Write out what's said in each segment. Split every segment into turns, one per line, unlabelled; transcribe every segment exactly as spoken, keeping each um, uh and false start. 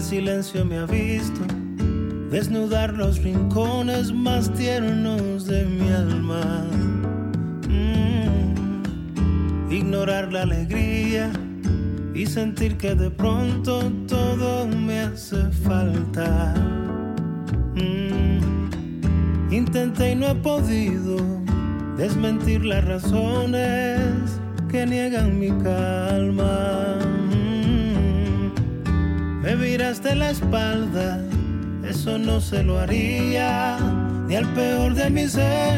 silencio me ha visto desnudar los rincones más tiernos de mi alma. Mm, ignorar la alegría y sentir que de pronto todo me hace falta. Mm, intenté y no he podido desmentir las razones que niegan mi calma. Mm, me viraste la espalda, eso no se lo haría ni al peor de mis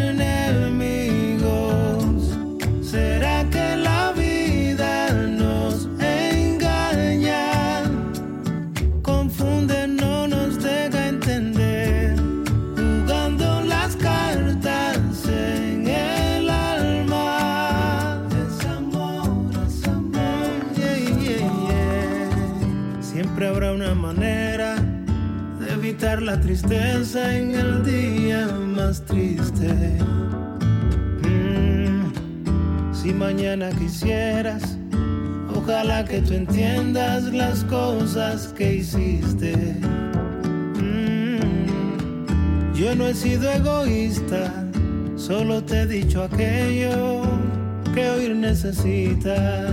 enemigos. ¿Será que la vida nos engaña? Confunde, no nos deja entender, jugando las cartas en el alma. Desamor, desamor, yeah, yeah, yeah. Siempre habrá una manera de evitar la tristeza en el día más triste. Mm, si mañana quisieras, ojalá que tú entiendas las cosas que hiciste. Mm, yo no he sido egoísta, solo te he dicho aquello que oír necesitas.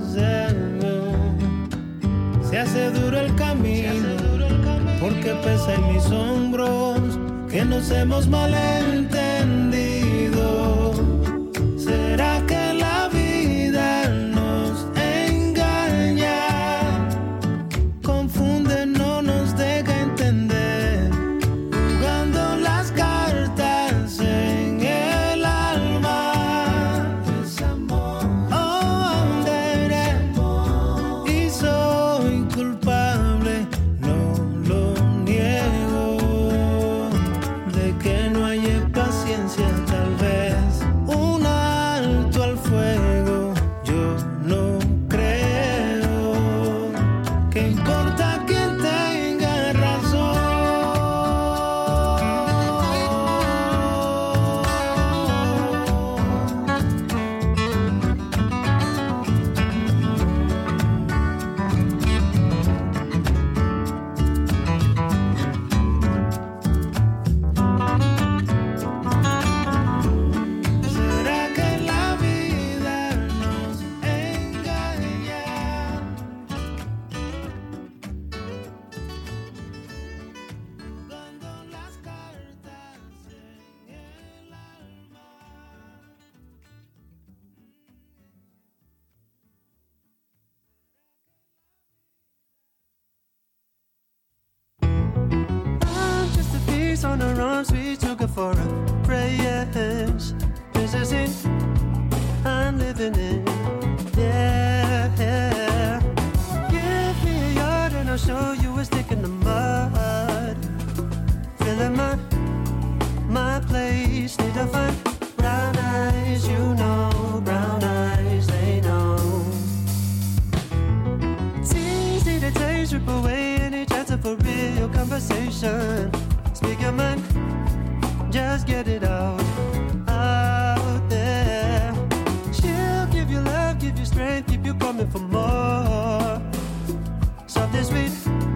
Se hace duro el camino, porque pesa en mis hombros que nos hemos malentendido. ¿Será que la vida nos engaña? Confunde, no nos deja entender, jugando las cartas en el alma. Desamor, oh, deré, y soy culpable, no lo niego, de que no haya paciencia, tal vez un alto al fuego. Yo no creo que importa quién tenga razón. ¿Será que la vida nos engaña? Jugando las cartas en el alma.
I'm just a piece on the arms we took it for a prayers. This is it, I'm living in. Yeah, yeah. Give me a yard and I'll show you a stick in the mud. Filling my, my place, need to find brown eyes, you know, brown eyes, they know. It's easy to take, strip away any chance of a real conversation. Speak your mind, just get it out, out there. She'll give you love, give you strength, keep you coming for more. Something sweet,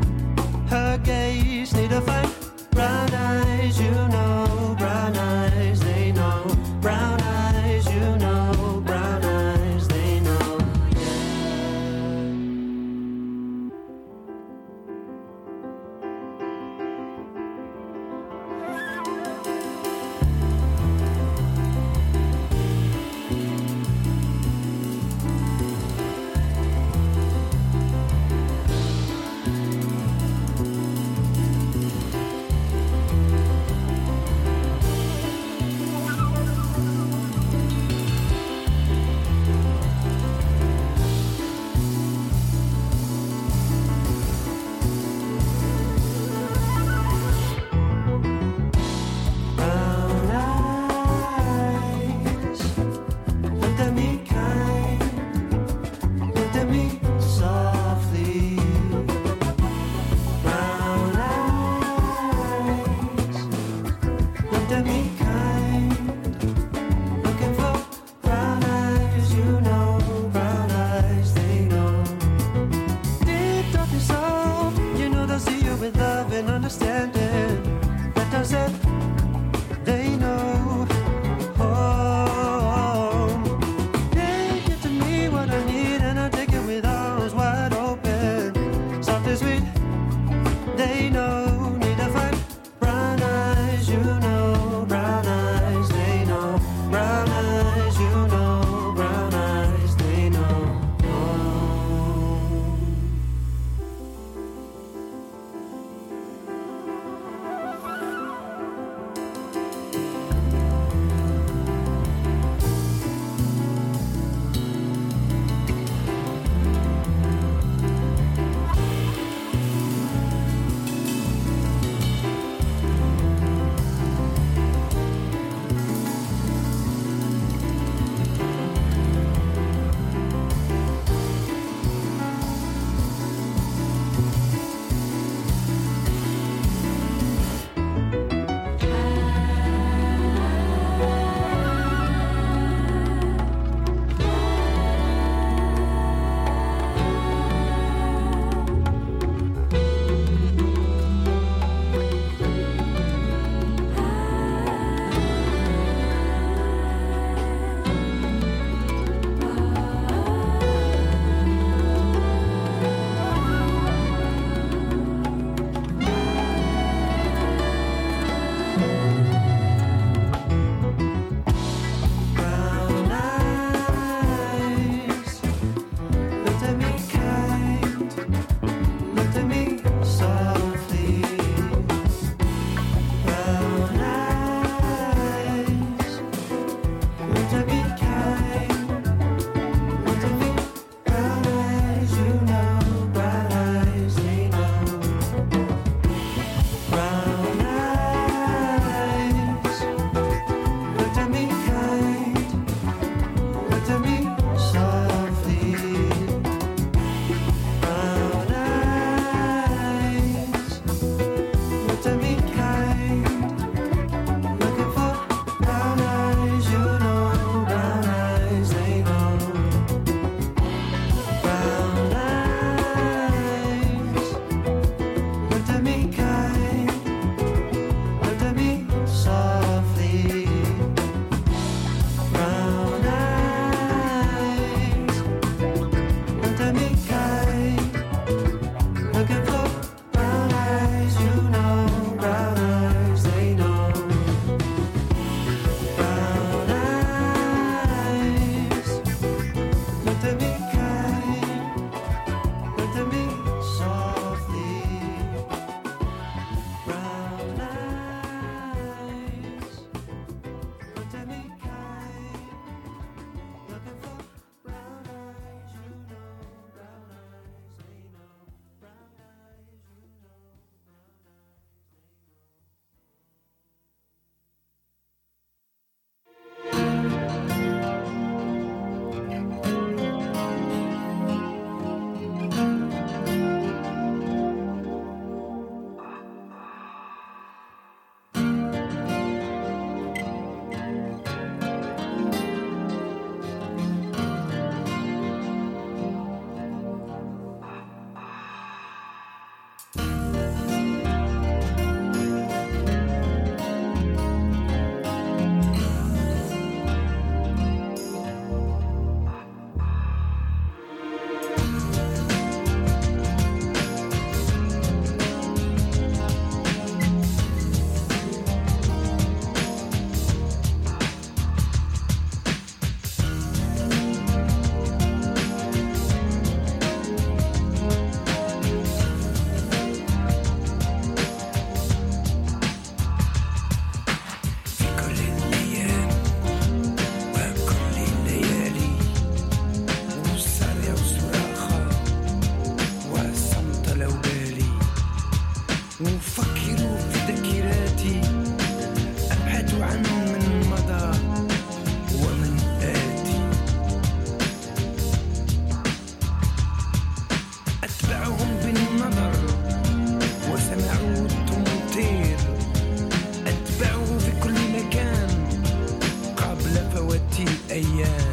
الأيام.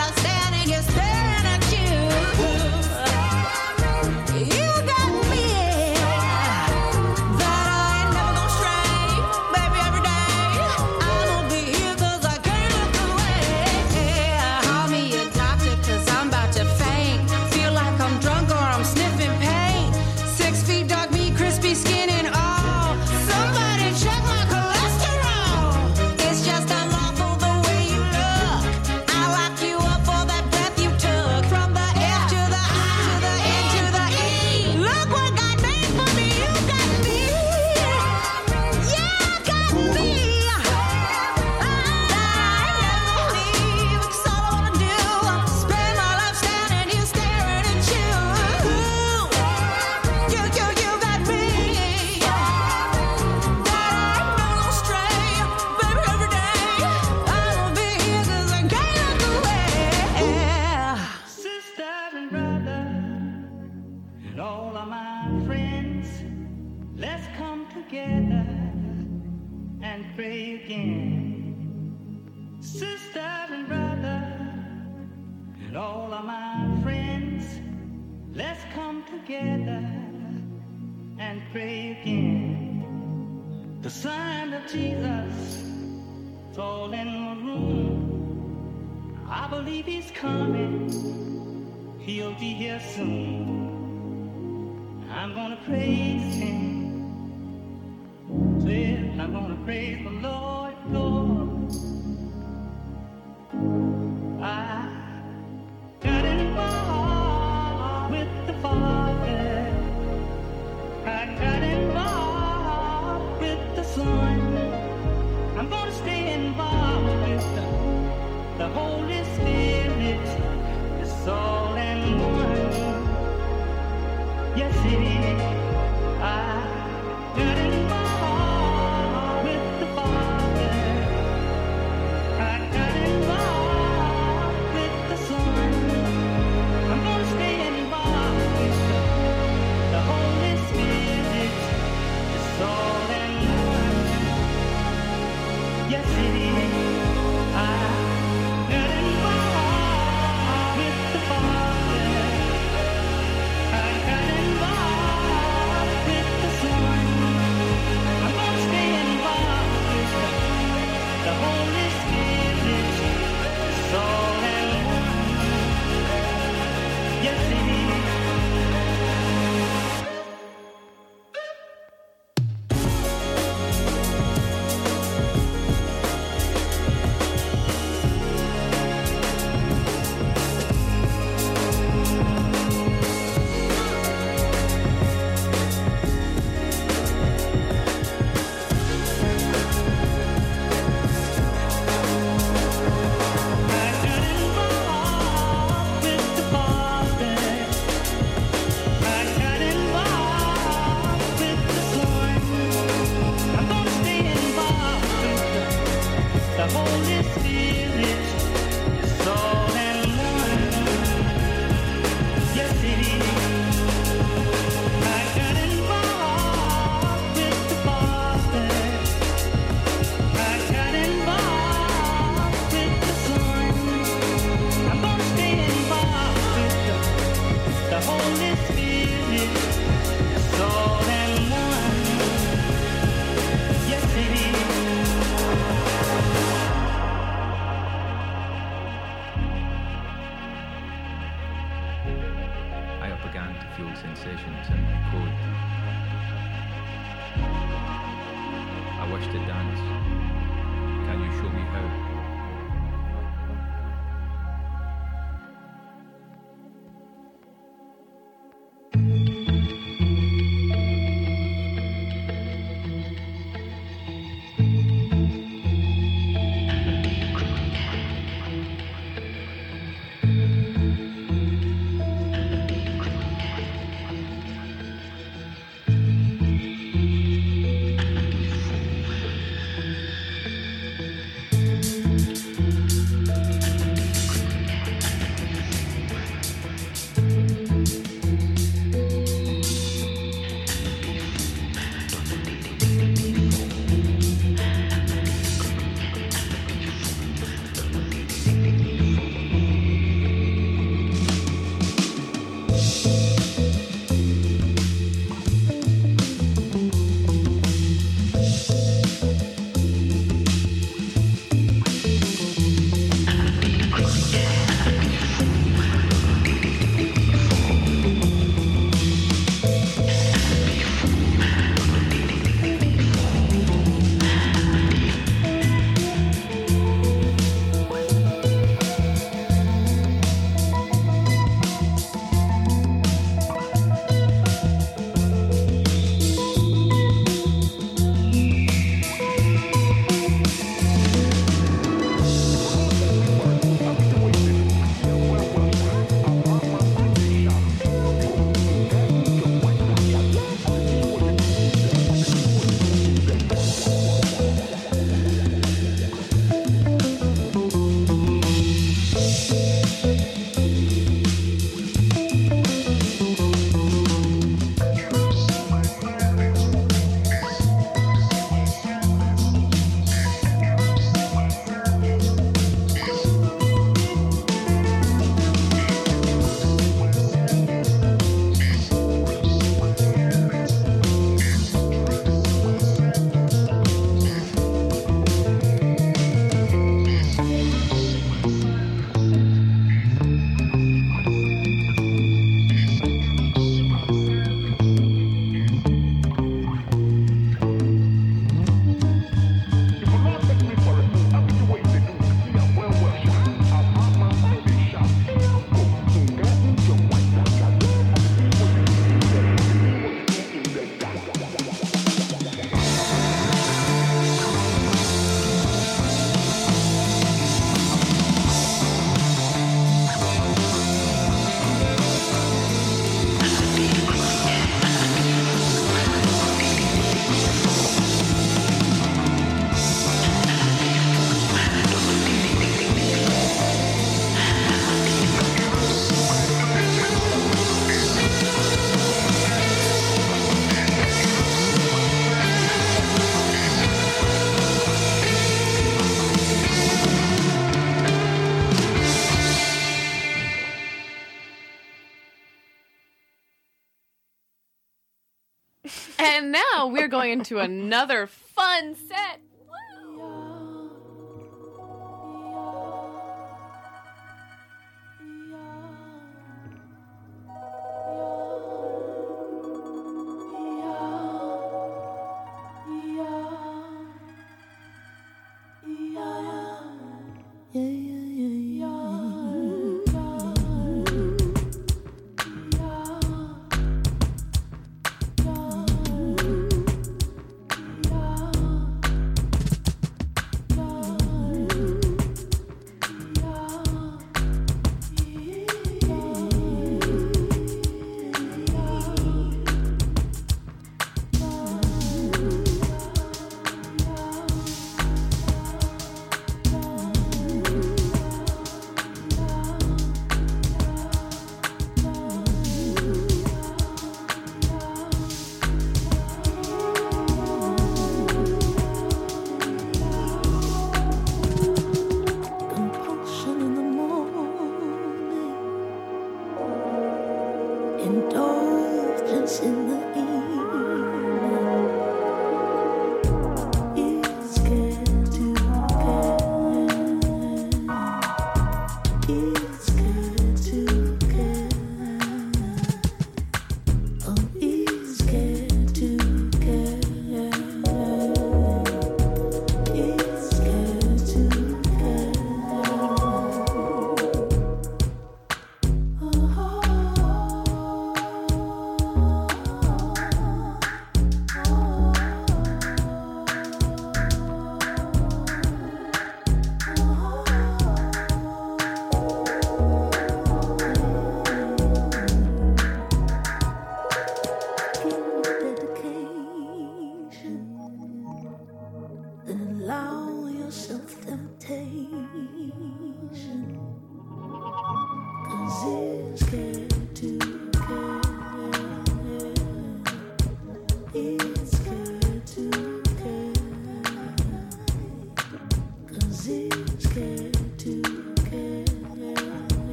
You got me.
friends, let's come together and pray again. Sister and brother, and all of my friends, let's come together and pray again. The sign of Jesus is all in the room. I believe he's coming. He'll be here soon. I'm gonna praise him. Well, I'm gonna praise the Lord, Lord. I got involved with the Father. I got involved with the Son. I'm gonna stay involved with the, the Holy Spirit. It's all in one. Yes, it is. I got involved with the Father. I got involved with the Son. I'm gonna stay involved with the, the Holy Spirit. It's all in one. Yes, it is. I got involved.
And now we're going into another fun set.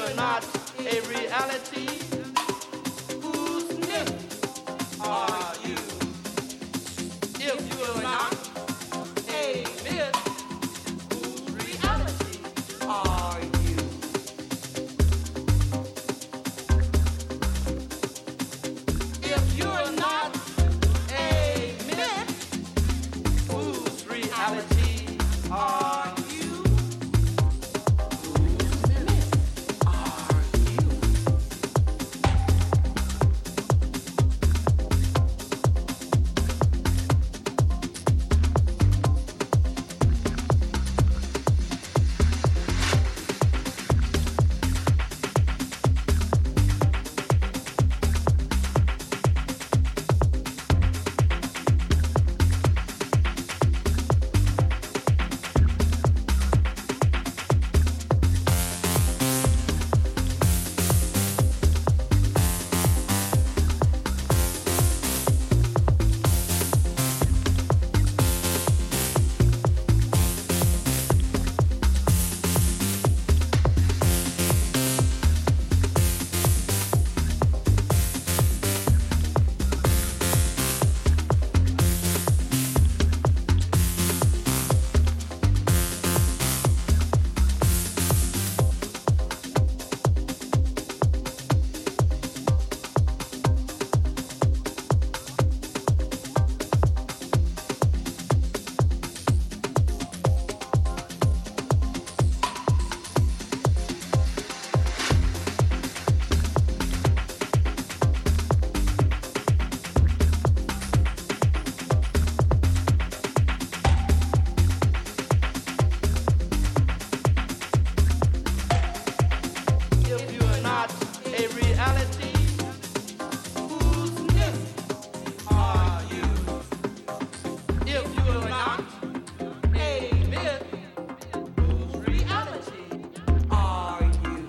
are not a reality, whose myth are you? If you are not a myth, whose reality are you? If you are not a myth, whose reality are you? If you are not a reality, whose myth are you? If you are not a myth, whose reality are you?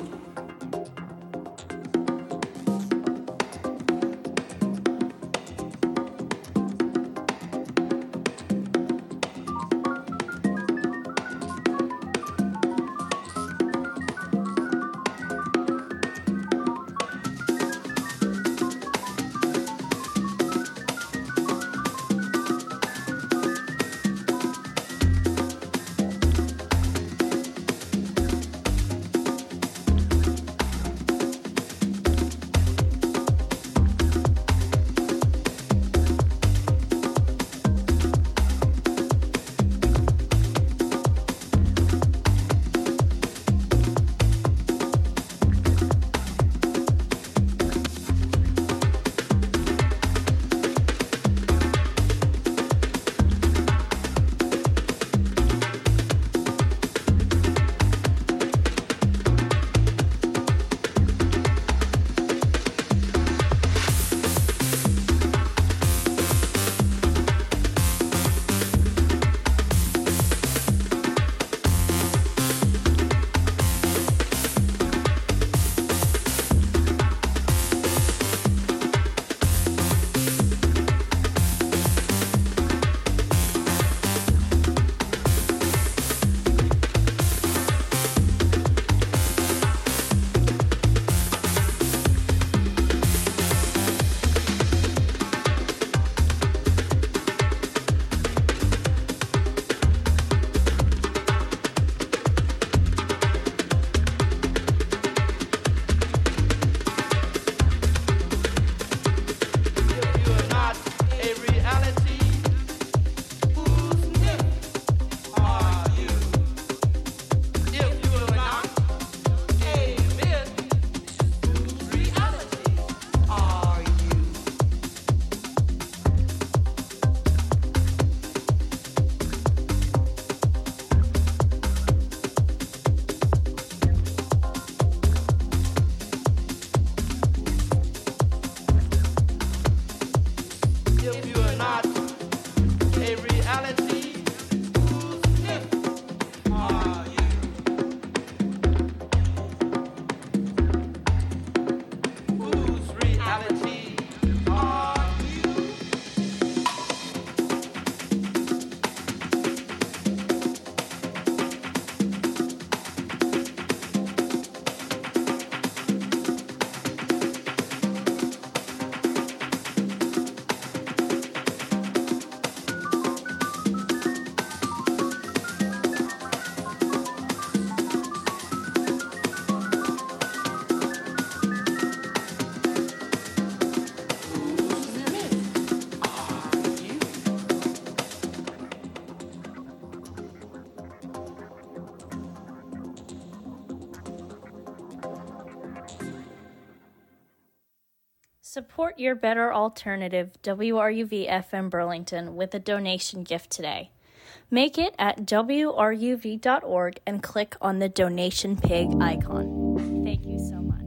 Support your better alternative, W R U V F M Burlington, with a donation gift today. Make it at W R U V dot org and click on the donation pig icon. Thank you so much.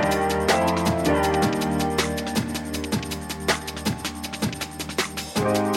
Bye.